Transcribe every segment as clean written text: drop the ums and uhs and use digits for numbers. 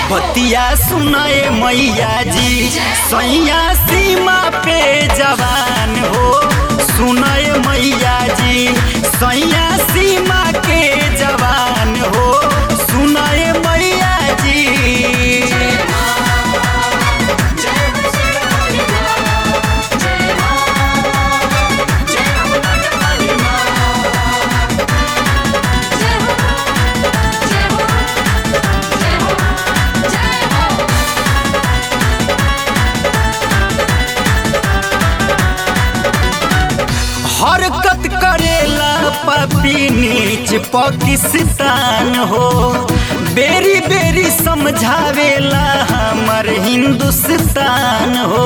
बतिया सुनाए मैया जी सैया सीमा पे जवान हो। सुनाए मैया जी सैया सीमा के जवान हो। सुनाए मैया जी हरकत करेला पापी नीच पाकिस्तान हो। बेरी बेरी समझावेला हमर हिंदुस्तान हो।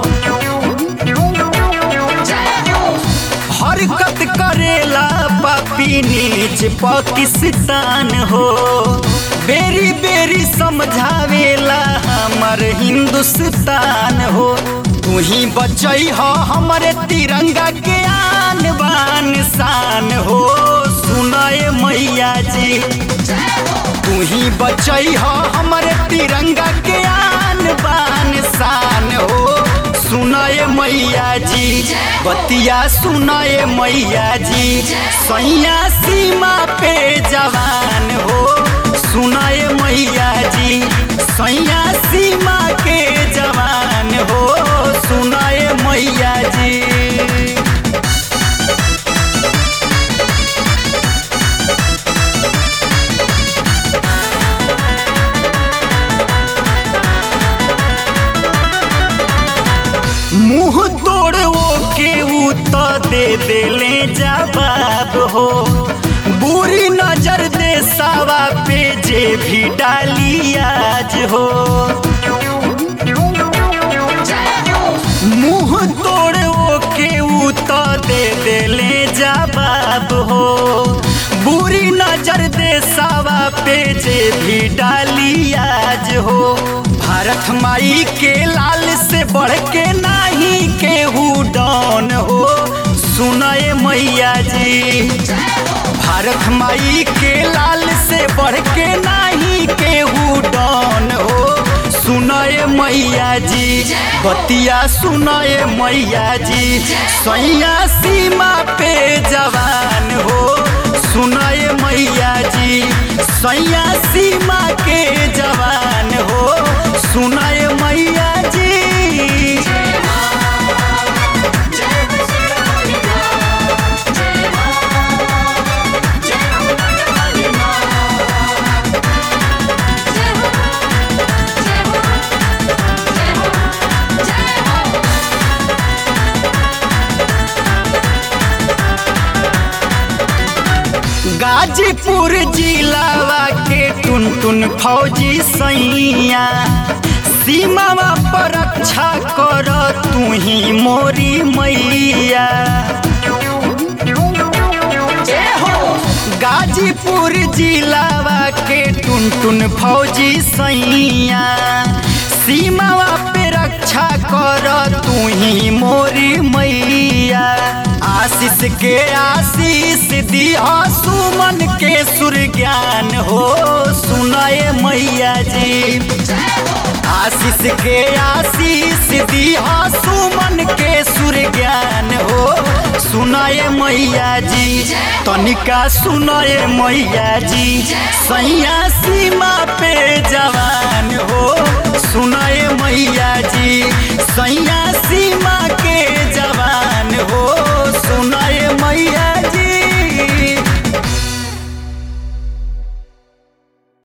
हरकत करेला पापी नीच पाकिस्तान हो। बेरी बेरी समझावेला हमर हिंदुस्तान हो। तू ही बचई हो हमरे तिरंगा के आन बान शान हो। सुनाए मैया जी तू ही बचई हो हमरे तिरंगा के आन बान शान हो। सुनाए मैया जी बतिया सुनाए मैया जी सैया सीमा पे जवान हो। सुनाए मैया जी सैया सीमा के जवान हो। सुनाए मैया जी मुँह तोड़ के ऊ तो दे देले जवाब हो। बुरी नजर दे सावा पे जे भी डाली आज हो। मुँह तोड़ के ऊ तो दे देले जवाब हो। बुरी नजर दे सावा पे जे भी डाली आज हो। भारत माई के लाल से बढ़ के नाही केहू डॉन हो। सुनाए मैया जी भारत माई के लाल से बढ़ के नाही केहू डॉन हो। सुनाए मैया जी बतिया सुनाए मैया जी सैया सीमा पे जवान हो। सुनाए मैया जी सैया सीमा के जवान हो। सुनाए मैया जी गाजीपुर जिलावा के टुन फौजी सैया सीमावा पर रक्षा कर तू ही मोरी मैया। गाजीपुर जिलावा के टुन फौजी सैया सीमावा पे रक्षा कर तू ही मोरी मैया। आशीष के आशीष दिया सुमन के सुर ज्ञान हो। सुनाए मैया जी आशीष के आशीष दिया सुमन के सुर ज्ञान हो। सुनाए मैया जी तनिका सुनाए मैया जी सैया सीमा पे जवान हो। सुनाए मैया जी सैया